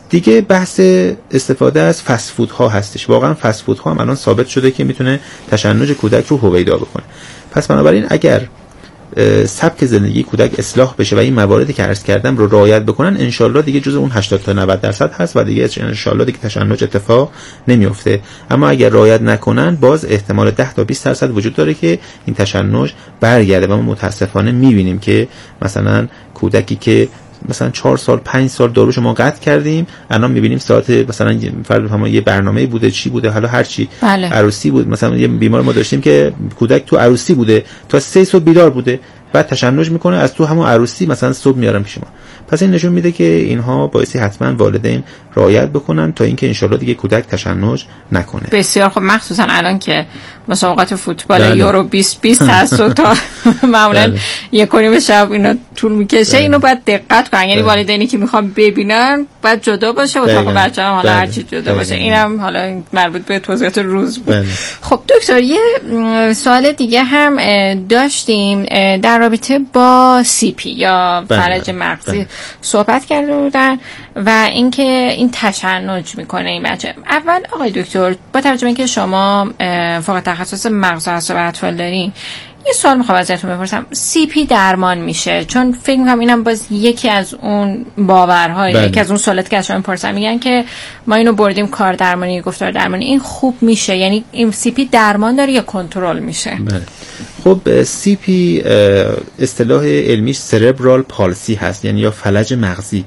دیگه بحث استفاده از فست فود ها هستش. واقعا فست فود ها هم الان ثابت شده که میتونه تشنج کودک رو هویدا بکنه. پس بنابراین اگر سبک زندگی کودک اصلاح بشه و این مواردی که عرض کردم رو رعایت بکنن، انشالله دیگه جز اون 80 تا 90% هست و دیگه انشالله دیگه تشنج اتفاق نمیفته. اما اگر رعایت نکنن باز احتمال 10 تا 20% وجود داره که این تشنج برگرده و ما متاسفانه میبینیم که مثلا کودکی که مثلا 4 سال 5 سال داروشو ما قطع کردیم، الان میبینیم ساعت مثلا فرض هم یه برنامه بوده چی بوده، حالا هر چی، عروسی بود، مثلا یه بیمار ما داشتیم که کودک تو عروسی بوده تا 3 صبح بیدار بوده، بعد تشنج میکنه از تو همون عروسی مثلا صبح میارم پیش ما. پس این نشون میده که اینها باعثی حتما والدین رعایت بکنن تا اینکه انشالله دیگه کودک تشنج نکنه. بسیار خب، مخصوصا الان که مسابقات فوتبال یورو 2020 هست و تا معمولا 1:30 شب اینا طول میکشه، اینو باید دقت کنن. یعنی والدینی که میخوان ببینن باید جدا باشه، اتاق بچه‌ها حالا هر چی جدا باشه. اینم حالا مربوط به توضیحات روز بود. خب دکتر، یه سوال دیگه هم داشتیم در رابطه با سی پی یا فلج مغزی صحبت کرده بودن و اینکه این تشنج میکنه این بچه. اول آقای دکتر، با توجه به اینکه شما فوق تخصص مغز و اعصاب اطفال دارین، یه سوال میخوام ازتون بپرسم. سی پی درمان میشه؟ چون فکر میکنم اینم باز یکی از اون باورهای یکی از اون سوالاتی که از شما میپرسن، میگن که ما اینو بردیم کار درمانی، گفتار درمانی، این خوب میشه؟ یعنی این سی پی درمان داره یا کنترل میشه؟ خب سی پی اصطلاح علمیش سربرال پالسی هست، یعنی یا فلج مغزی.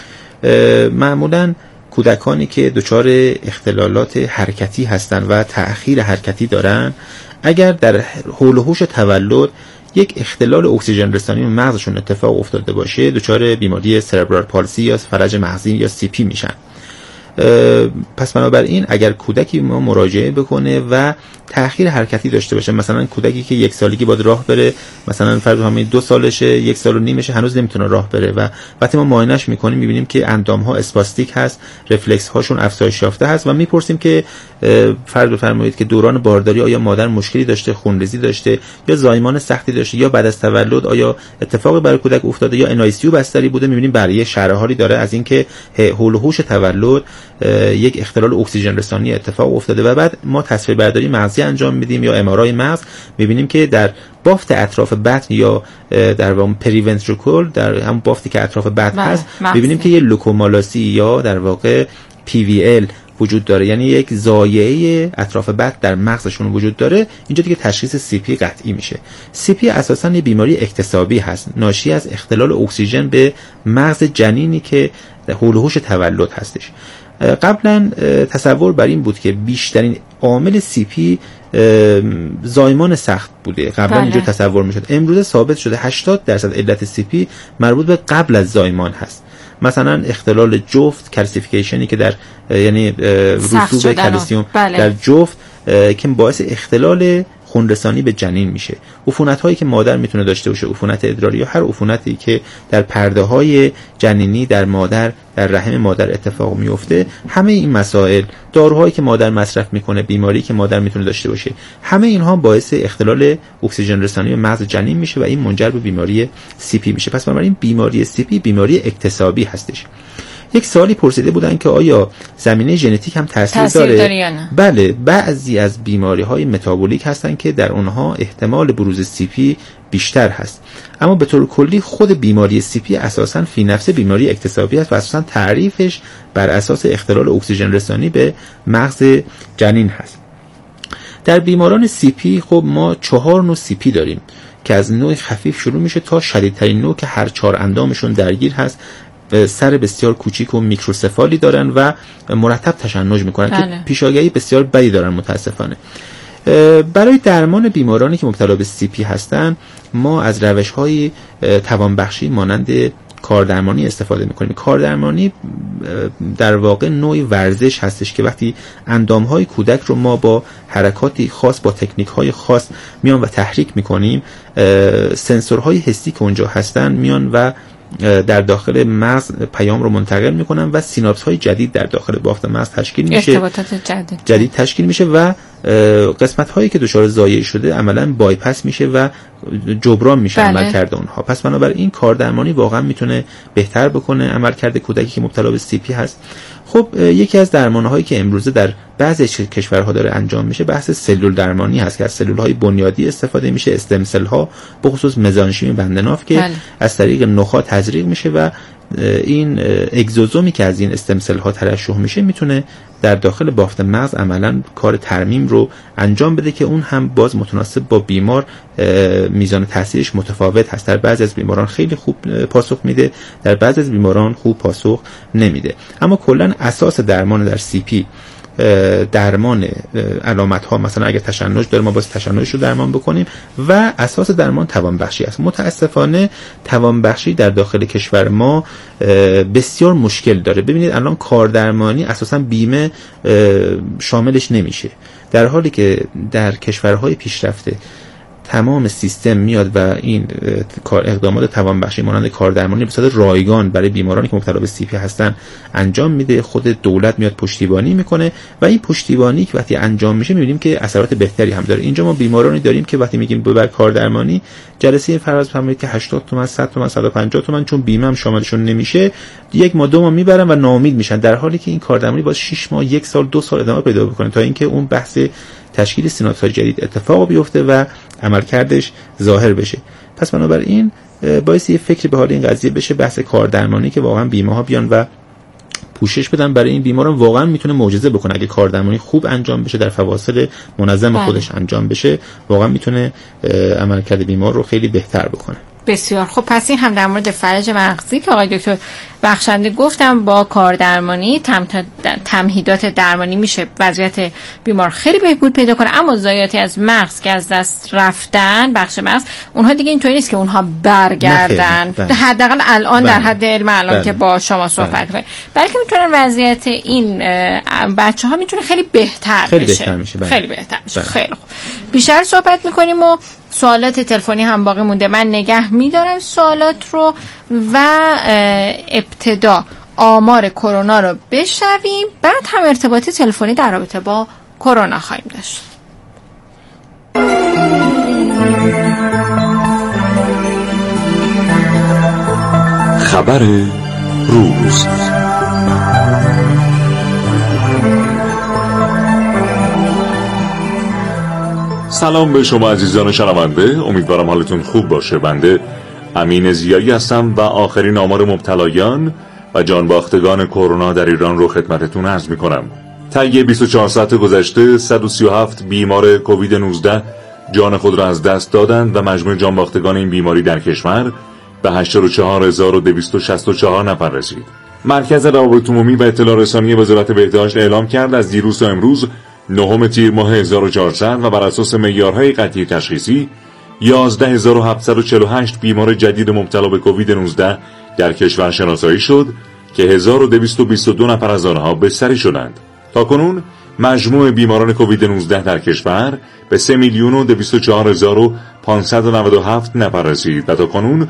معمولاً کودکانی که دچار اختلالات حرکتی هستند و تأخیر حرکتی دارن، اگر در حول و حوش تولد یک اختلال اکسیژن رسانی به مغزشون اتفاق افتاده باشه، دچار بیماری سربرال پالسی یا فلج مغزی یا سی پی میشن. پس بنابراین اگر کودکی ما مراجعه بکنه و تأخیر حرکتی داشته باشه، مثلا کودکی که 1 سالگی باید راه بره، مثلا فرض همین 2 سالشه، 1 سال و نیمشه، هنوز نمیتونه راه بره و وقتی ما معاینش میکنیم میبینیم که اندامها اسپاستیک هست، رفلکس هاشون افزایش یافته هست و میپرسیم که فرض بفرمایید که دوران بارداری آیا مادر مشکلی داشته، خونریزی داشته یا زایمان سختی داشته، یا بعد از تولد آیا اتفاقی برای کودک افتاده یا NICU بستری بوده، میبینیم برای شرحالی داره از اینکه حول و حوش تولد یک اختلال اکسیژن رسانی اتفاق افتاده و بعد ما تصویربرداری مغزی انجام میدیم یا MRI مغز، میبینیم که در بافت اطراف بطن یا در واقع پریونتریکول، در هم بافتی که اطراف بطن هست، میبینیم که یه لوکومالاسی یا در واقع PVL وجود داره، یعنی یک زایعه اطراف بطن در مغزشون وجود داره. اینجا دیگه تشخیص سی پی قطعی میشه. سی پی اساساً یه بیماری اکتسابی هست، ناشی از اختلال اکسیژن به مغز جنینی که حول و حوش تولد هستش. قبلا تصور بر این بود که بیشترین عامل سی پی زایمان سخت بوده. قبلا اینجا تصور میشد. امروز ثابت شده 80% علت سی پی مربوط به قبل از زایمان هست. مثلا اختلال جفت، کلسیفیکیشنی که در یعنی رسوب کلسیم در جفت که باعث اختلال خونرسانی به جنین میشه. عفونت هایی که مادر میتونه داشته باشه، عفونت ادراری یا هر عفونتی که در پرده های جنینی در مادر، در رحم مادر اتفاق میفته، همه این مسائل، داروهایی که مادر مصرف میکنه، بیماری که مادر میتونه داشته باشه، همه اینها باعث اختلال اکسیژن رسانی به مغز جنین میشه و این منجر به بیماری سی پی میشه. پس بنابراین بیماری سی پی بیماری اکتسابی هستش. یک سوالی پرسیده بودن که آیا زمینه ژنتیک هم تاثیر داره یا نه؟ بله، بعضی از بیماری‌های متابولیک هستن که در اونها احتمال بروز سی پی بیشتر هست، اما به طور کلی خود بیماری سی پی اساساً فی نفس بیماری اکتسابی است و اساساً تعریفش بر اساس اختلال اکسیژن رسانی به مغز جنین هست. در بیماران سی پی خب ما 4 نوع سی پی داریم که از نوع خفیف شروع میشه تا شدیدترین نوع که هر 4 اندامشون درگیر هست، سر بسیار کوچیک و میکروسفالی دارن و مرتب تشنج میکنن که پیشاگهی بسیار بدی دارن متاسفانه. برای درمان بیمارانی که مبتلا به سی پی هستن ما از روش‌های توانبخشی مانند کاردرمانی استفاده میکنیم. کاردرمانی در واقع نوعی ورزش هستش که وقتی اندامهای کودک رو ما با حرکاتی خاص، با تکنیک‌های خاص میان و تحریک میکنیم، سنسورهای حسی که اونجا هستن میان و در داخل مغز پیام رو منتقل میکنن و سیناپس های جدید در داخل بافت مغز تشکیل میشه، ارتباطات جدید تشکیل میشه و قسمت هایی که دچار ضایع شده عملاً بایپاس میشه و جبران میشه عملکرد اونها. پس بنابراین کاردرمانی واقعا میتونه بهتر بکنه عملکرد کودکی که مبتلا به CP هست. خب یکی از درمان‌هایی که امروزه در بعضی کشورها داره انجام میشه بحث سلول درمانی هست که از سلول‌های بنیادی استفاده میشه، استم سل‌ها، به خصوص مزانشیم بندناف که از طریق نخاع تزریق میشه و این اگزوزومی که از این استم سل‌ها ترشح میشه میتونه در داخل بافت مغز عملاً کار ترمیم رو انجام بده که اون هم باز متناسب با بیمار میزان تاثیرش متفاوت هست. در بعضی از بیماران خیلی خوب پاسخ میده، در بعضی از بیماران خوب پاسخ نمیده. اما کلاً اساس درمان در CP درمان علامت ها، مثلا اگه تشنج داره ما باید تشنجش رو درمان بکنیم و اساس درمان توانبخشی است. متاسفانه توانبخشی در داخل کشور ما بسیار مشکل داره. ببینید الان کاردرمانی اساسا بیمه شاملش نمیشه، در حالی که در کشورهای پیشرفته تمام سیستم میاد و این اقدامات توانبخشی مانند کاردرمانی به صورت رایگان برای بیمارانی که مبتلا به CP هستن انجام میده. خود دولت میاد پشتیبانی میکنه و این پشتیبانی که وقتی انجام میشه میبینیم که اثرات بهتری هم داره. اینجا ما بیمارانی داریم که وقتی میگیم ببر کاردرمانی جلسه فرض بفرمایید که 80 تومن، 100 تومن، 150 تومن چون بیمه هم شاملشون نمیشه، 1 ماه 2 ماه میبرن و ناامید میشن، در حالی که این کاردرمانی باز 6 ماه، 1 سال، 2 سال ادامه پیدا بکنه تا اینکه اون بحث تشکیل سیناپس‌های جدید اتفاق بیفته و عملکردش ظاهر بشه. پس بنابراین باعث یه فکری به حال این قضیه بشه، بحث کاردرمانی که واقعا بیمه ها بیان و پوشش بدن برای این بیماران واقعا میتونه معجزه بکنه. اگه کاردرمانی خوب انجام بشه، در فواصل منظم خودش انجام بشه، واقعا میتونه عملکرد بیمار رو خیلی بهتر بکنه. بسیار خب. پس این هم در مورد فلج مغزی که آقای دکتر بخشنده گفتم با کاردرمانی تمهیدات درمانی میشه وضعیت بیمار خیلی بهبود پیدا کنه، اما ضایعاتی از مغز که از دست رفتن، بخش مغز، اونها دیگه اینطوری نیست که اونها برگردن، حداقل الان در حد علم الان که با شما صحبت کنیم، بلکه میتونن وضعیت این بچه‌ها میتونه خیلی بهتر بشه. خیلی بهتر میشه. خیلی خوب. بیشتر صحبت میکنیم و سوالات تلفنی هم باقی مونده. من نگه میدارم سوالات رو و ابتدا آمار کرونا رو بشنویم، بعد هم ارتباط تلفنی در رابطه با کرونا خواهیم داشت. خبر روز. سلام به شما عزیزان شنونده، امیدوارم حالتون خوب باشه. بنده امین ضیایی هستم و آخرین آمار مبتلایان و جانباختگان کرونا در ایران رو خدمتتون عرض می‌کنم. طی 24 ساعت گذشته 137 بیمار کووید 19 جان خود را از دست دادند و مجموع جانباختگان این بیماری در کشور به 84264 نفر رسید. مرکز روابط عمومی و اطلاع رسانی وزارت بهداشت اعلام کرد از دیروز تا امروز 9 تیر ماه 1400 و بر اساس معیارهای قطعی تشخیصی 11748 بیمار جدید مبتلا به کووید 19 در کشور شناسایی شد که 1222 نفر از آنها بستری شدند. تاکنون مجموع بیماران کووید 19 در کشور به 3,204,597 نفر رسید و تاکنون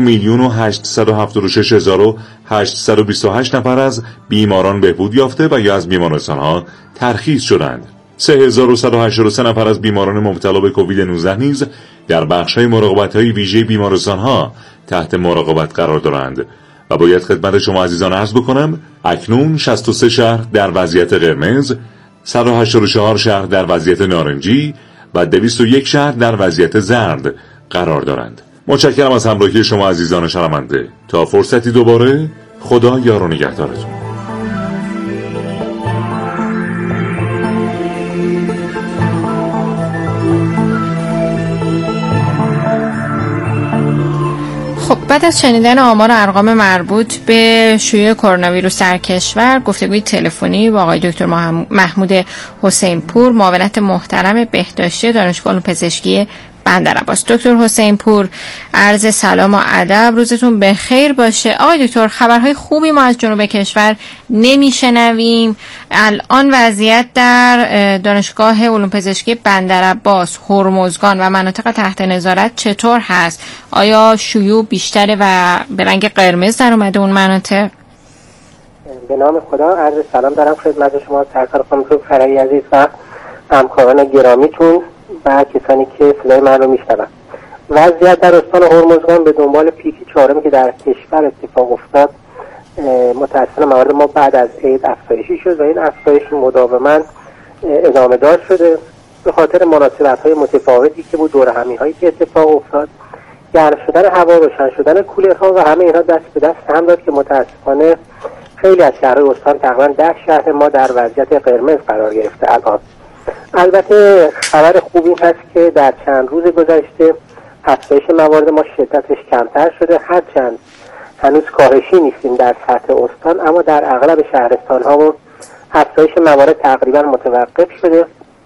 2,876,828 نفر از بیماران بهبود یافته و یا از بیمارستان‌ها ترخیص شدند. 3,183 نفر از بیماران مبتلا به کووید 19 نیز در بخش‌های مراقبت‌های ویژه بیمارستان‌ها تحت مراقبت قرار دارند و باید خدمت شما عزیزان عرض بکنم اکنون 63 شهر در وضعیت قرمز، 184 شهر در وضعیت نارنجی و 201 شهر در وضعیت زرد قرار دارند. متشکرم از همراهی شما عزیزان شنونده. تا فرصتی دوباره، خدا یار و نگهدارتون. بعد از شنیدن آمار و ارقام مربوط به شیوع کرونا ویروس در کشور، گفتگوی تلفنی با آقای دکتر محمود حسین پور، معاونت محترم بهداشتی دانشگاه علوم پزشکی بندرعباس. دکتر حسین پور، عرض سلام و ادب، روزتون بخیر باشه. آقای دکتر، خبرهای خوبی ما از جنوب کشور نمیشنویم. الان وضعیت در دانشگاه علوم پزشکی بندرعباس، هرمزگان و مناطق تحت نظارت چطور هست؟ آیا شیوع بیشتره و به رنگ قرمز در اومده اون مناطق؟ به نام خدا، عرض سلام دارم خدمت شما سرکار خانم فرایی عزیز و همکاران گرامیتون و کسانی که صدای من رو میشنون. وضعیت در استان هرمزگان به دنبال پیک 4 که در کشور اتفاق افتاد متأسفانه موارد ما بعد از عید افزایشی شد و این افزایش مداوما ادامه دار شده به خاطر مناسبت‌های متفاوتی که بود، دور همی‌هایی که اتفاق افتاد، گرم شدن هوا، روشن شدن کولرها و همه اینها دست به دست هم داد که متأسفانه خیلی از شهرهای استان، تقریبا 10 شهر ما در وضعیت قرمز قرار گرفته الان. البته خبر خوب این هست که در چند روز گذشته افزایش موارد ما شدتش کمتر شده، هرچند هنوز کاهشی نیستیم در سطح استان، اما در اغلب شهرستان ها افزایش موارد تقریبا متوقف شده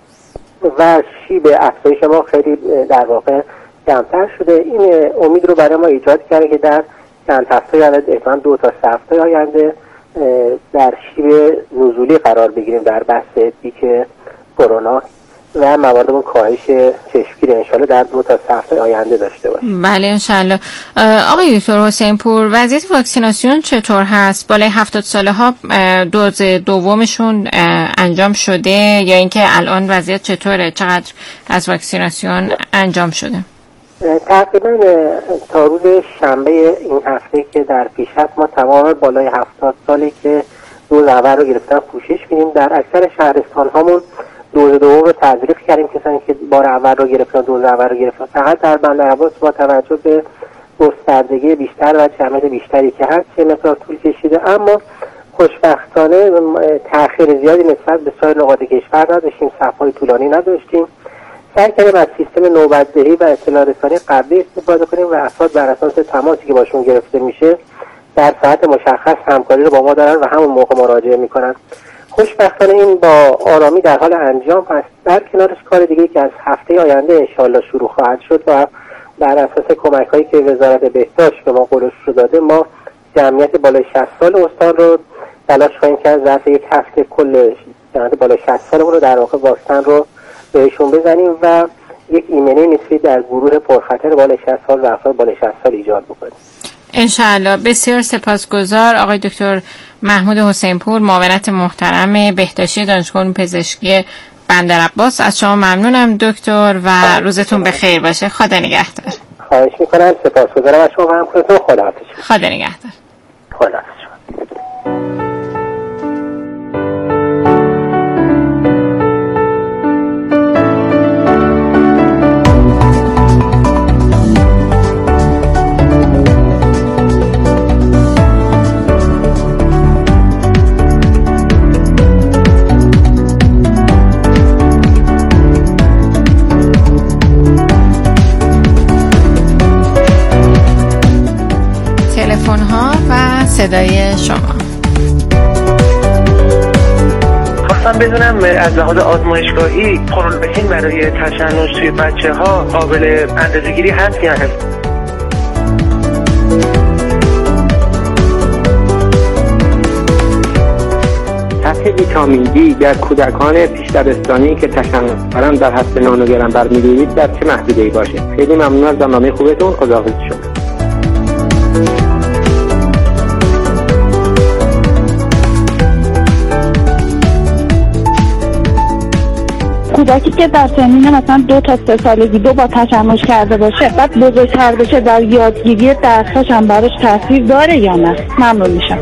و شیب افزایش ما خیلی در واقع کمتر شده. این امید رو برای ما ایجاد کرده که در چند هفته آینده، احتمالاً 2 تا 3 هفته آینده، در شیب نزولی قرار بگیریم در بحث پیک کرونا و مواردمون کاهش چشمگیر انشالله در 2 تا 3 هفته آینده داشته باشیم. بله انشالله. آقای دکتر حسین پور، وضعیت واکسیناسیون چطور هست؟ بالای 70 ساله ها دوز دومشون انجام شده یا اینکه الان وضعیت چطوره؟ چقدر از واکسیناسیون انجام شده؟ تقریبا تا روز شنبه این هفته که در پیش هست ما تمام بالای 70 سالی که دوز اول رو گرفتن پوشش میدیم. در اکثر شهرستان هامون دوز دوم رو تزریق کردیم، کسانی که بار اول رو گرفتن، دوز اول رو گرفتن. فقط در بندرعباس با توجه به گستردگی بیشتر و جمعیت بیشتری که هست چه مقدار طول کشیده، اما خوشبختانه تأخیر زیادی نسبت به سایر نقاط کشور نداشتیم، صف‌های طولانی نداشتیم. سعی کردیم از سیستم نوبت‌دهی و اطلاع رسانی قبلی استفاده کنیم و افراد بر اساس تماسی که باشون گرفته میشه در ساعت مشخص همکاری رو با ما دارن و همون موقع مراجعه میکنن. خوشبختانه این با آرامی در حال انجام هست. در کنارش کار دیگه که از هفته آینده انشالله شروع خواهد شد و بر اساس کمک‌هایی که وزارت بهداشت به ما قولش رو داده، ما جمعیت بالای 60 سال استان رو تلاش خواهیم کرد ظرف یک هفته کل جمعیت بالای 60 سالمون رو در واقع واکسن رو بهشون بزنیم و یک ایمنی نسبی در گروه پرخطر بالای 60 سال و افراد بالای 60 سال ایجاد بکنیم. انشاءالله. بسیار سپاسگزار آقای دکتر محمود حسین پور، معاونت محترم بهداشتی دانشگاه علوم پزشکی بندرعباس. از شما ممنونم دکتر و روزتون بخیر باشه. خدا نگهدار. خواهش میکنم. سپاسگزارم از شما و همکارتون. خداحافظ. خدا نگهدار. خداحافظ. صدای شما. خواستم بدونم از لحاظ آزمایشگاهی پرولبکین برای تشنج توی بچه‌ها قابل اندازه‌گیری هست یا نه؟ سطح ویتامین دی در کودکان پیش دبستانی که تشنج دارن در حد نانوگرم بر میلیلیتر در چه محدوده‌ای باشه؟ خیلی ممنون از برنامه خوبتون. خداحافظ شما. کودکی که در سنین مثلا 2 تا 3 سالگی با تشنج کرده باشه بعد بزرگتر بشه در یادگیری درسش هم براش تاثیر داره یا نه؟ ممنون میشم.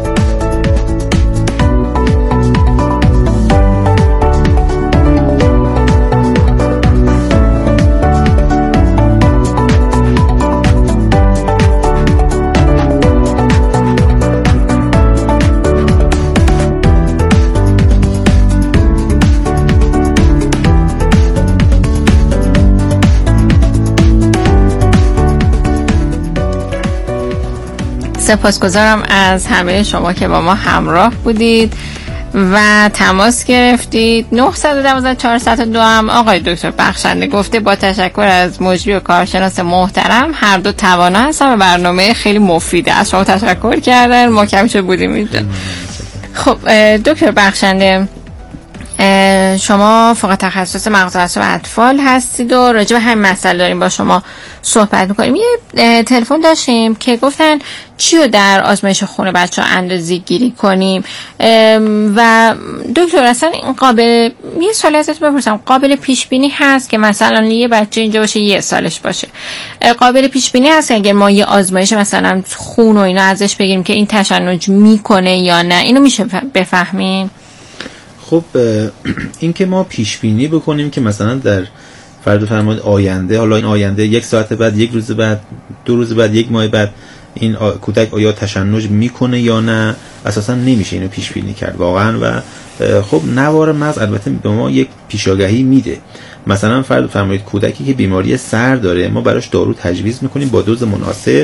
سپاسگزارم از همه شما که با ما همراه بودید و تماس گرفتید. 912-402 هم آقای دکتر بخشنده گفته با تشکر از مجری و کارشناس محترم، هر دو توانا هستن و برنامه خیلی مفیده. از شما تشکر کردن، ما کمیشه بودیم اینجا. خب دکتر بخشنده، شما فقط تخصص مغز و اعصاب اطفال هستید و راجع به همین مسئله داریم با شما صحبت می‌کنیم. یه تلفن داشتیم که گفتن چی رو در آزمایش خون بچه‌ها اندازه‌گیری کنیم و دکتر اصلا این قابل، یه سوال ازتون بپرسم، قابل پیش بینی هست که مثلا یه بچه اینجا باشه 1 سالش باشه، قابل پیش بینی هست اگر ما یه آزمایش مثلا خون و اینا ازش بگیریم که این تشنج میکنه یا نه؟ اینو میشه بفهمیم؟ خب این که ما پیش بینی بکنیم که مثلا در فرض فرمایید آینده، حالا این آینده 1 ساعت بعد، 1 روز بعد، 2 روز بعد، 1 ماه بعد این کودک آیا تشنج میکنه یا نه، اساسا نمیشه اینو پیش بینی کرد واقعا. و خب نوار مغز البته به ما یک پیشاگهی میده. مثلا فرض فرمایید کودکی که بیماری سر داره، ما براش دارو تجویز میکنیم با دوز مناسب،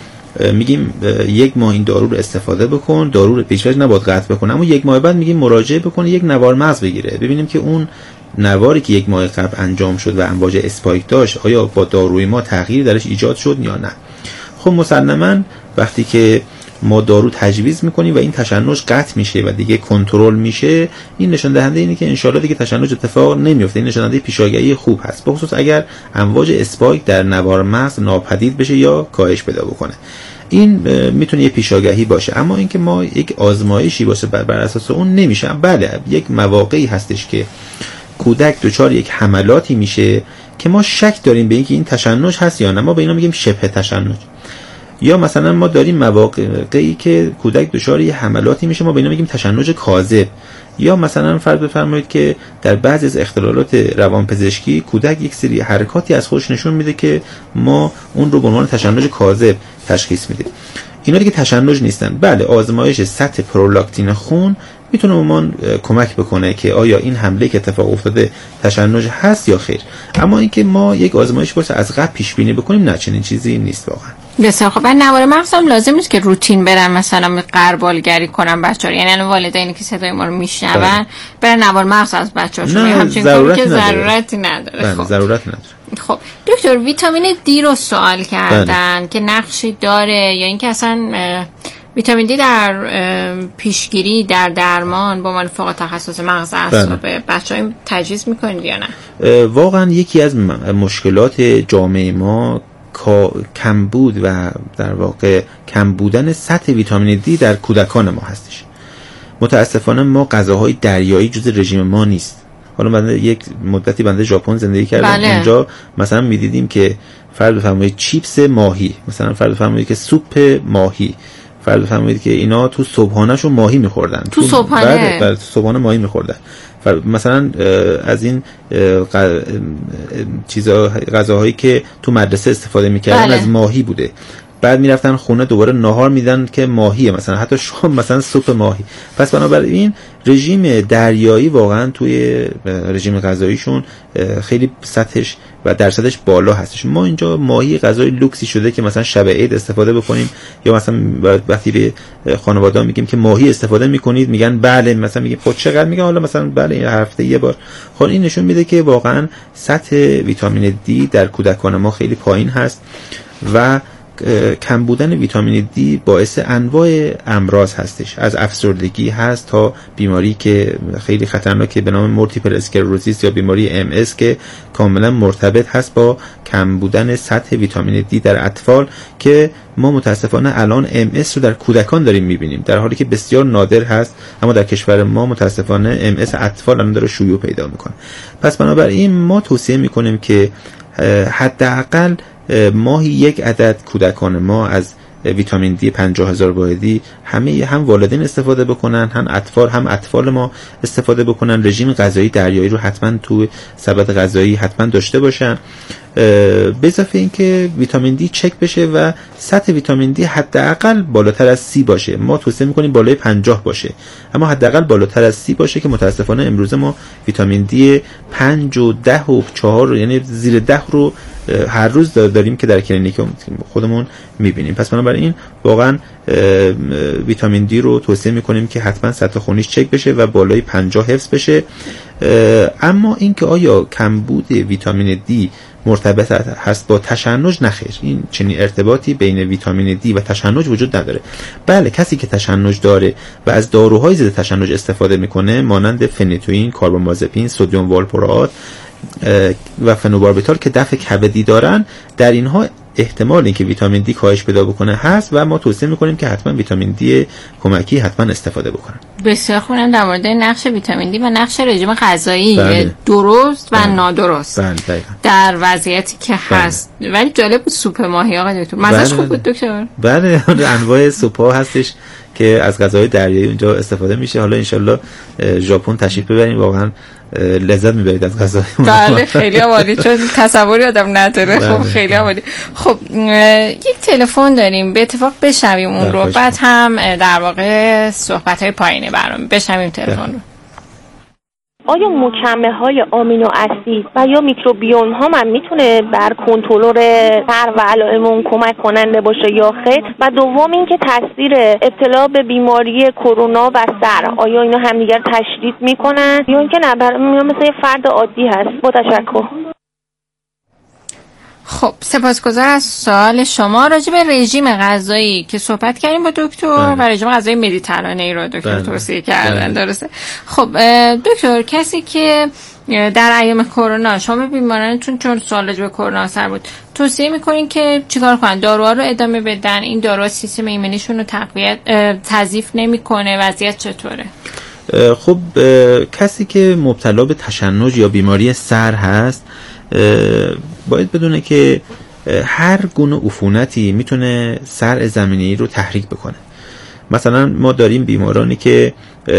میگیم 1 ماه این دارو رو استفاده بکن، دارو رو پیش نباید قطع بکنه، اما 1 ماه بعد میگیم مراجعه بکنه یک نوار مغز بگیره، ببینیم که اون نواری که 1 ماه قبل انجام شد و امواج اسپایک داشت آیا با داروی ما تغییر درش ایجاد شد یا نه. خب مسلماً وقتی که ما دارو تجویز میکنیم و این تشنج قطع میشه و دیگه کنترل میشه، این نشان دهنده اینه که انشالله دیگه تشنج اتفاق نمیفته. این نشان دهنده پیشاگهی خوب هست، به خصوص اگر امواج اسپایک در نوار مغز ناپدید بشه یا کاهش پیدا بکنه. این میتونه یه پیشاگهی باشه. اما اینکه ما یک آزمایشی باشه بر اساس اون نمیشه. بله یک مواقعی هستش که کودک دچار یک حملاتی میشه که ما شک داریم به اینکه این تشنج هست یا نه، ما به اینا میگیم شبه تشنج. یا مثلا ما داریم مواقعی که کودک دچار یه حملاتی میشه، ما به اینا میگیم تشنج کاذب. یا مثلا فرض بفرمایید که در بعضی از اختلالات روانپزشکی کودک یک سری حرکاتی از خودش نشون میده که ما اون رو به عنوان تشنج کاذب تشخیص میدیم. اینا دیگه تشنج نیستن. بله آزمایش سطح پرولاکتین خون میتونه به ما کمک بکنه که آیا این حمله که اتفاق افتاده تشنج هست یا خیر. اما اینکه ما یک آزمایش باشه از قبل پیش بینی بکنیم، نه چنین چیزی نیست واقعا. بسیار خب. نوار مغز هم لازم نیست که روتین برن مثلا غربالگری کنن بچه‌ها، یعنی والدینی که صدای ما رو میشنون برن نوار مغز از بچه‌هاشون، همچین کاری که ضرورتی نداره. خب ضرورت نداره. خب دکتر ویتامین دی رو سوال کردن که نقشی داره یا اینکه اصلا ویتامین دی در پیشگیری در درمان با فوق تخصص مغز اعصاب بچه‌ها تجویز میکنید یا نه؟ واقعا یکی از مشکلات جامعه ما کمبود و در واقع کم بودن سطح ویتامین دی در کودکان ما هستش. متاسفانه ما غذاهای دریایی جز رژیم ما نیست. حالا من یک مدتی بنده ژاپن زندگی کردم. اونجا مثلا میدیدیم که فرض بفرمایید چیپس ماهی، مثلا فرض بفرمایید که سوپ ماهی، فرض بفرمایید که اینا تو صبحانه‌شو ماهی می‌خوردن. تو صبحانه؟ بعد صبحانه ماهی می‌خوردن. مثلا از این چیزا غذاهایی که تو مدرسه استفاده می‌کردن از ماهی بوده. بعد میرفتن خونه دوباره ناهار میدن که ماهیه، مثلا حتی شام مثلا سوپ ماهی. پس بنابراین رژیم دریایی واقعا توی رژیم غذاییشون خیلی سطحش و درصدش بالا هستش. ما اینجا ماهی غذای لوکسی شده که مثلا شب عید استفاده بکنیم، یا مثلا وقتی به خانواده‌ها میگیم که ماهی استفاده میکنید میگن بله، مثلا میگیم خود چقدر، میگن حالا مثلا بله این هفته یه بار. خب این نشون میده که واقعا سطح ویتامین دی در کودکان ما خیلی پایین هست و کم بودن ویتامین دی باعث انواع امراض هستش، از افسردگی هست تا بیماری که خیلی خطرناکه به نام مولتیپل اسکلروزیس یا بیماری MS که کاملا مرتبط هست با کم بودن سطح ویتامین دی در اطفال، که ما متاسفانه الان MS رو در کودکان داریم میبینیم در حالی که بسیار نادر هست، اما در کشور ما متاسفانه MS اطفال الان داره شیوع پیدا میکنه. پس بنابراین ما توصیه میکنیم که حداقل ماهی 1 عدد کودکان ما از ویتامین دی 50,000 واحدی هم والدین استفاده بکنن، هم اطفال ما استفاده بکنن. رژیم غذایی دریایی رو حتما تو سبد غذایی حتما داشته باشن. به اضافه اینکه ویتامین دی چک بشه و سطح ویتامین دی حداقل بالاتر از 30 باشه. ما توصیه می‌کنیم بالای 50 باشه، اما حداقل بالاتر از 30 باشه، که متاسفانه امروز ما ویتامین دی 5 و 10 و 4 یعنی زیر 10 رو هر روز داریم که در کلینیک خودمون می‌بینیم. پس بنابراین واقعا ویتامین دی رو توصیه می‌کنیم که حتما سطح خونیش چک بشه و بالای 50 حفظ بشه. اما اینکه آیا کمبود ویتامین دی مرتبط هست با تشنج، نخیر. این چنین ارتباطی بین ویتامین دی و تشنج وجود نداره. بله، کسی که تشنج داره و از داروهای ضد تشنج استفاده میکنه مانند فنیتوئین، کاربامازپین، سدیم والپرات و فنوباربیتال که دفع کبدی دارن، در اینها احتمال اینکه ویتامین دی کاهش پیدا بکنه هست و ما توصیه میکنیم که حتما ویتامین دی کمکی حتما استفاده بکنن. بسیار خوبم در مورد نقش ویتامین دی و نقش رژیم غذایی درست و نادرست در وضعیتی که هست. ولی جالب بود سوپ ماهی آقای دکتر، مزهش خوب بود دکتر. بله، انواع سوپ ها هستش که از غذاهای دریایی اونجا استفاده میشه. حالا انشالله ژاپن تشریف ببریم، واقعا لذت میبرید از غذای اون. بله خیلی عالی، چون تصوری آدم نداره. خب خیلی عالی. خب یک تلفن داریم، به اتفاق بشنویم اون رو، بعد هم در واقع صحبت‌های پایینی برام بشنویم تلفن رو. آیا مکمل‌های آمینو اسید و یا میکروبیوم ها من میتونه بر کنترل سر و علائم کمک کننده باشه یا خیر؟ و دوم اینکه تاثیر ابتلا به بیماری کرونا و سر، آیا اینا همدیگر تشدید میکنن یا اینکه نه مثل یه فرد عادی هست؟ با تشکر. خب سپاسگزار از سوال شما. راجع به رژیم غذایی که صحبت کردیم با دکتر و رژیم غذایی مدیترانه‌ای رو دکتر توصیه کردن، درسته؟ خب دکتر، کسی که در ایام کرونا شما به بیمارانتون، چون سوال راجع به کرونا سر بود، توصیه میکنین که چیکار کنن؟ داروها رو ادامه بدن؟ این داروها سیستم ایمنیشون رو تضعیف نمیکنه؟ وضعیت چطوره؟ خب کسی که مبتلا به تشنج یا بیماری سر هست باید بدونه که هر گونه عفونتی میتونه سرع زمینی رو تحریک بکنه. مثلا ما داریم بیمارانی که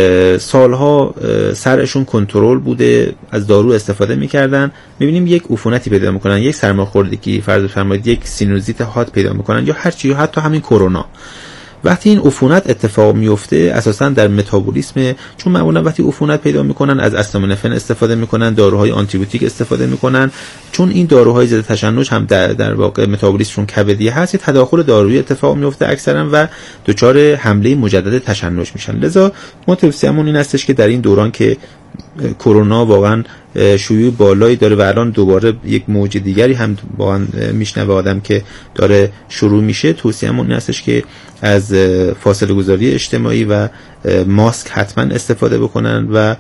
سالها سرعشون کنترل بوده، از دارو استفاده میکردن، میبینیم یک عفونتی پیدا میکنن، یک سرماخوردگی، فرض بفرمایید یک سینوزیت حاد پیدا میکنن یا هر چی، یا حتی همین کرونا. وقتی این عفونت اتفاق میفته اساسا در متابولیسم، چون معمولا وقتی عفونت پیدا میکنن از استامینوفن استفاده میکنن، داروهای آنتی بیوتیک استفاده میکنن، چون این داروهای ضد تشنج هم در واقع متابولیسمشون کبدی هست، تداخل دارویی اتفاق میفته اکثرا و دچار حمله مجدد تشنج میشن. لذا ما توصیه‌مون این هستش که در این دوران که کرونا واقعا شیوع بالایی داره و الان دوباره یک موج دیگری هم واقعا میشنوه آدم که داره شروع میشه، توصیه‌مون این هستش که از فاصله گذاری اجتماعی و ماسک حتما استفاده بکنن و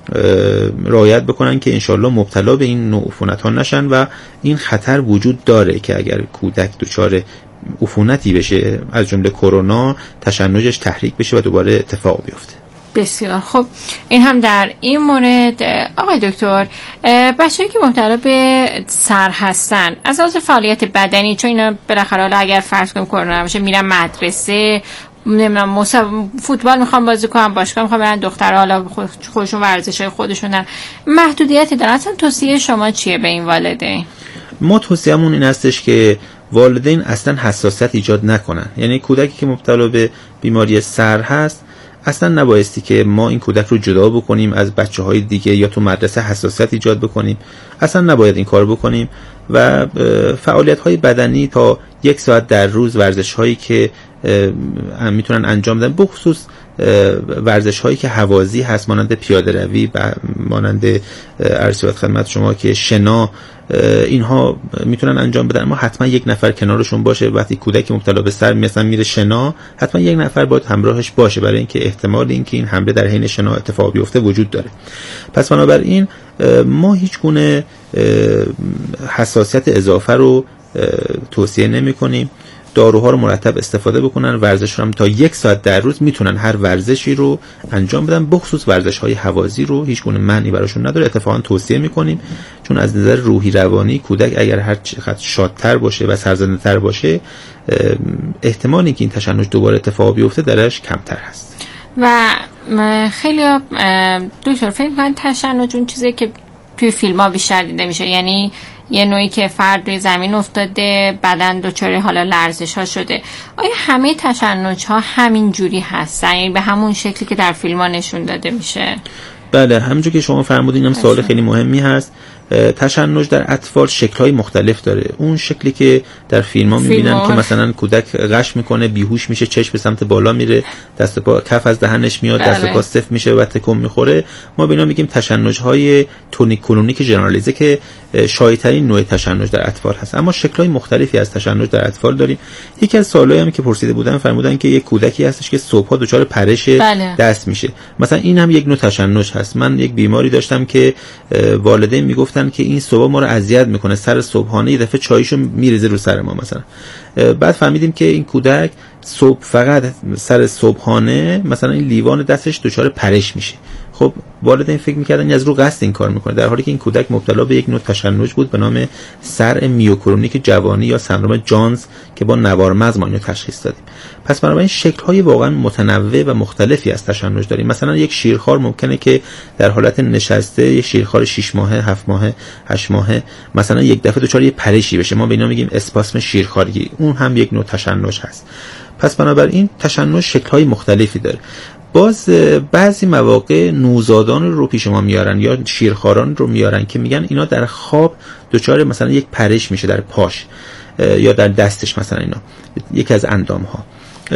رعایت بکنن که انشالله مبتلا به این نوع عفونت‌ها نشن. و این خطر وجود داره که اگر کودک دچار عفونتی بشه از جمله کرونا، تشنجش تحریک بشه و دوباره اتفاق بیفته. بسیار خب، این هم در این مورد. آقای دکتر، بچه‌ای که مبتلا به سر هستن از لحاظ فعالیت بدنی، چون اینا بالاخره حالا اگر فرض کنیم کرونا باشه میرن مدرسه، نمیدونم فوتبال میخوام بازی کنم، باشگاه میخوام برن، دخترها حالا خودشون ورزشای خودشونن، محدودیتی دارن، اصلا توصیه شما چیه به این والدین؟ ما توصیه‌مون این هستش که والدین اصلا حساسیت ایجاد نکنن. یعنی کودکی که مبتلا به بیماری سر هست اصلا نبایستی که ما این کودک رو جدا بکنیم از بچه‌های دیگه یا تو مدرسه حساسیت ایجاد بکنیم، اصلا نباید این کار بکنیم. و فعالیت‌های بدنی تا 1 ساعت در روز، ورزش‌هایی که میتونن انجام بدن، بخصوص ورزش‌هایی که هوازی هست مانند پیاده روی و مانند ارشاد خدمت شما که شنا، اینها میتونن انجام بدن. اما حتما یک نفر کنارشون باشه. وقتی کودک مبتلا به سر مثلا میره شنا، حتما یک نفر باید همراهش باشه، برای اینکه احتمال اینکه این حمله در حین شنا اتفاق بیفته وجود داره. پس بنابراین ما هیچ گونه حساسیت اضافه رو توصیه نمی‌کنیم. داروها رو مرتب استفاده بکنن، ورزش رو هم تا 1 ساعت در روز میتونن هر ورزشی رو انجام بدن، بخصوص ورزش‌های هوازی رو هیچ گونه معنی براشون نداره، اتفاقا توصیه میکنیم. چون از نظر روحی روانی کودک اگر هر چقدر شادتر باشه و سرزنده‌تر باشه، احتمالی که این تشنج دوباره اتفاق بیفته درش کمتر هست. و خیلی دکتر فکر کنم تشنج اون چیزی که توی فیلم‌ها بیشتر دیده میشه، یعنی یه نوعی که فرد روی زمین افتاده، بدن دچار حالا لرزش ها شده. آیا همه تشنج ها همین جوری هستن، یعنی به همون شکلی که در فیلم ها نشون داده میشه؟ بله، همونجور که شما فرمودین هم سوال خیلی مهمی هست. تشنج در اطفال شکل‌های مختلف داره. اون شکلی که در فیلم‌ها می‌بینن که مثلا کودک غش میکنه، بیهوش میشه، چشم به سمت بالا میره، دست پا کف از دهنش میاد، دست پا سفت میشه و تکون میخوره، ما به اینا میگیم تشنج‌های تونیک کلونیک ژنرالیزه که شایع‌ترین نوع تشنج در اطفال هست. اما شکل‌های مختلفی از تشنج در اطفال داریم. یکی از سوالایی هم که پرسیده بودن فرمودن که یک کودکی هستش که صبح‌ها دچار پرش دست میشه. مثلا این هم یک نوع تشنج هست. من یک بیماری داشتم که والدین میگفتن که این صبح ما رو اذیت میکنه، سر صبحانه یه دفعه چایشو میریزه رو سر ما مثلا. بعد فهمیدیم که این کودک صبح فقط سر صبحانه مثلا این لیوان دستش دچار پرش میشه. خب والدین فکر میکردن از رو قصد این کار میکنه، در حالی که این کودک مبتلا به یک نوع تشنج بود به نام صرع میوکرونیک جوانی یا سندرم جانز که با نوار مغز ما اینو تشخیص دادیم. پس بنابراین شکل‌های واقعا متنوع و مختلفی از تشنج داریم. مثلا یک شیرخوار ممکنه که در حالت نشسته، یک شیرخوار 6 ماهه، 7 ماهه، 8 ماهه مثلا یک دفعه دچار یه پرشی بشه، ما به اینا میگیم اسپاسم شیرخواری، اون هم یک نوع تشنج هست. پس بنابراین تشنج شکل‌های مختلفی داره. باز بعضی مواقع نوزادان رو پیش ما میارن یا شیرخواران رو میارن که میگن اینا در خواب دچار مثلا یک پرش میشه در پاش یا در دستش، مثلا اینا یکی از اندامها.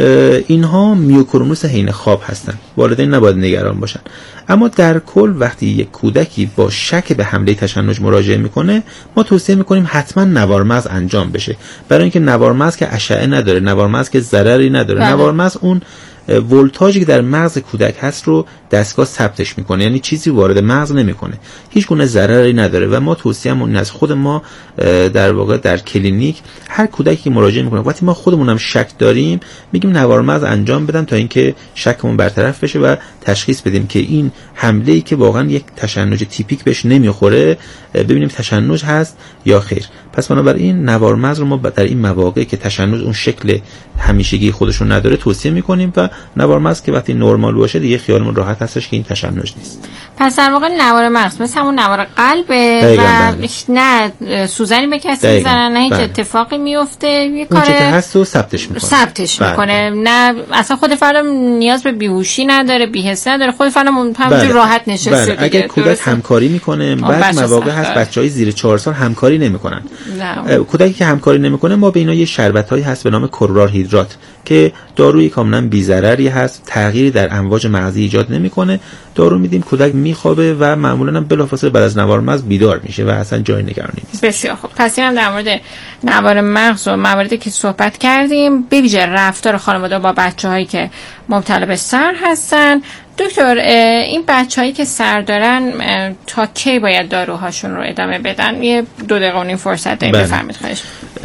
اینها میوکرونوس حین خواب هستن، والدین نباید نگران باشن. اما در کل وقتی یک کودکی با شک به حمله تشنج مراجعه میکنه، ما توصیه میکنیم حتما نوار مغز انجام بشه، برای اینکه نوار مغز که اشعه نداره، نوار مغز که ضرری نداره، نوار مغز اون ولتاژی که در مغز کودک هست رو دستگاه ثبتش میکنه، یعنی چیزی وارد مغز نمیکنه، هیچ گونه ضرری نداره. و ما توصیه‌مون از خود ما در واقع در کلینیک هر کودکی که مراجعه میکنه وقتی ما خودمون هم شک داریم میگیم نوار مغز انجام بدن تا اینکه شکمون برطرف بشه و تشخیص بدیم که این حمله‌ای که واقعا یک تشنج تیپیک بهش نمیخوره ببینیم تشنج هست یا خیر. پس بنابراین نوار مغز رو ما در این مواقع که تشنج اون شکل همیشگی خودشون نداره توصیه میکنیم و نوار مغز که وقتی نرمال باشه دیگه خیالمون راحت هستش که این تشنج نیست. پس در واقع نوار مغز مثل همون نوار قلبه و نه سوزنی به کسی میزنن، نه هیچ اتفاقی میفته، یه کار اون چه که هست رو ثبتش میکنه. نه اصلا خود فرد نیاز به بیهوشی نداره، بی‌حسی نداره، خود فرد همونجوری راحت نشسته. اگه کودک همکاری میکنه، بعضی مواقع هست بچهای زیر 4 سال همکاری نمیکنن. کودکی که همکاری نمیکنه ما به اینا یه شربتایی هست به نام کلورار هیدرات که داروی کاملا بی‌ضرری هست، تغییری در امواج مغزی ایجاد نمیکنه، دارو میدیم کودک میخوابه و معمولا هم بلافاصله بعد از نوار مغز بیدار میشه و اصلا جای نگرانی نیست. بسیار خوب. پس اینم در مورد نوار مغز و مواردی که صحبت کردیم، به ویژه رفتار خانواده با بچه‌هایی که مبتلا به سر هستن. دکتر، این بچه‌هایی که سر دارن تا کی باید داروهاشون رو ادامه بدن؟ یه 2 دقیقه این فرصت داریم، بفرمایید. خواهش.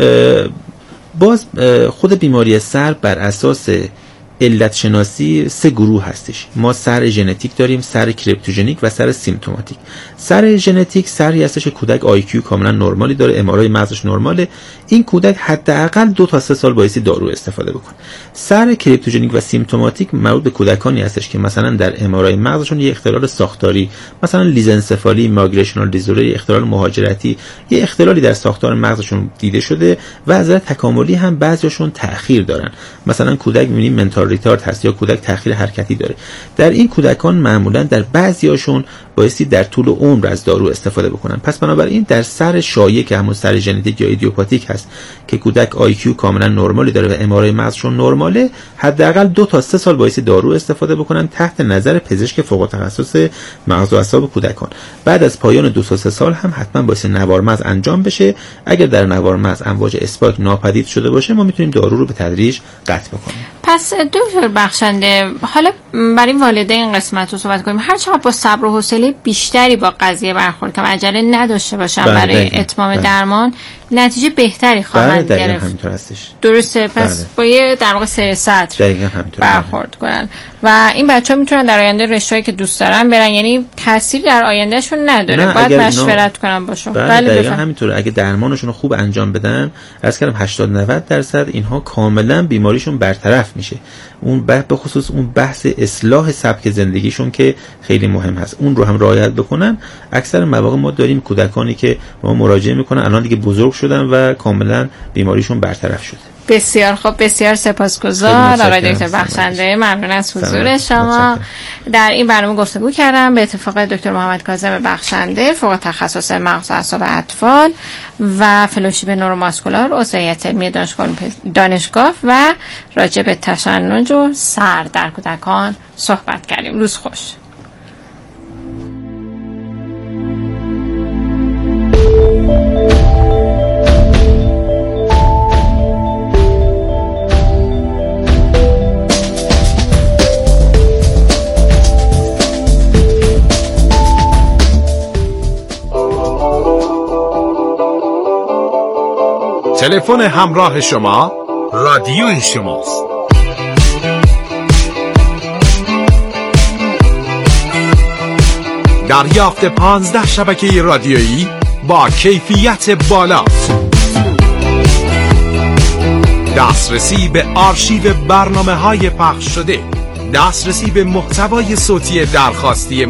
باز خود بیماری سر بر اساس علت شناسی 3 گروه هستش. ما سر ژنتیک داریم، سر کریپتوژنیک و سر سیمپتوماتیک. سر ژنتیک سری هستش که کودک آیکیو کاملا نرمالی داره، ام‌آرآی مغزش نرماله، این کودک حداقل 2 تا 3 سال بایستی دارو استفاده بکنه. سر کریپتوژنیک و سیمپتوماتیک مربوط به کودکانی هستش که مثلا در ام‌آرآی مغزشون یه اختلال ساختاری، مثلا لیزنسفالی، مایگریشنال دیزوردر، اختلال مهاجرتی، یه اختلالی در ساختار مغزشون دیده شده و از نظر تکاملی هم بعضیاشون تأخیر دارن. مثلا کودک می‌بینیم منتال ریتارد هست یا کودک تأخیر حرکتی داره. در این کودکان معمولا در بعضیاشون بایستی در طول عمر از دارو استفاده بکنن. پس بنابراین در سر شایع که همون سر ژنتیک یا ایدیوپاتیک هست که کودک آیکیو کاملا نرمالی داره و ام‌آرآی مغزشون نرماله، حداقل 2 تا 3 سال بایستی دارو استفاده بکنن تحت نظر پزشک فوق تخصص مغز و اعصاب کودکان. بعد از پایان 2 تا 3 سال هم حتما بایستی نوار مغز انجام بشه. اگر در نوار مغز امواج اسپاک ناپدید شده باشه ما میتونیم دارو رو به تدریج قطع بکنیم. پس دکتر بخشنده، حالا برای والدین این قسمت رو صحبت کنیم. هر چقدر با صبر و حوصله بیشتری با قضیه برخورد کنم، عجله نداشته باشم برای اتمام درمان، نتیجه بهتری خواهند گرفت. همینطور هستش. درسته. پس با یه در واقع سر سطر برخورد کنن و این بچه‌ها میتونن در آینده رشته‌ای که دوست دارن برن، یعنی تأثیر در آیندهشون نداره. باید مشورت کنن باشون. بله همینطوره. اگه درمانشون رو خوب انجام بدن، عرض کردم 80-90% اینها کاملا بیماریشون برطرف میشه. اون به خصوص اون بحث اصلاح سبک زندگیشون که خیلی مهم هست، اون رو هم رعایت بکنن. اکثر مواقع ما داریم کودکانی که ما مراجعه میکنن الان دیگه بزرگ شدن و کاملا بیماریشون برطرف شده. بسیار خوب، بسیار سپاسگزار آقای دکتر بخشنده. ممنون از حضور شما. در این برنامه گفتگو کردم به اتفاق دکتر محمد کاظم بخشنده، فوق تخصص مغز و اعصاب اطفال و فلوشیپ نوروماسکولار عضو هیئت علمی دانشگاه و راجع به تشنج و سر در کودکان صحبت کردیم. روز خوش. تلفن همراه شما رادیوی شماست. دریافت 15 شبکه رادیویی با کیفیت بالا، دسترسی به آرشیو برنامه‌های پخش شده، دسترسی به محتوای صوتی درخواستی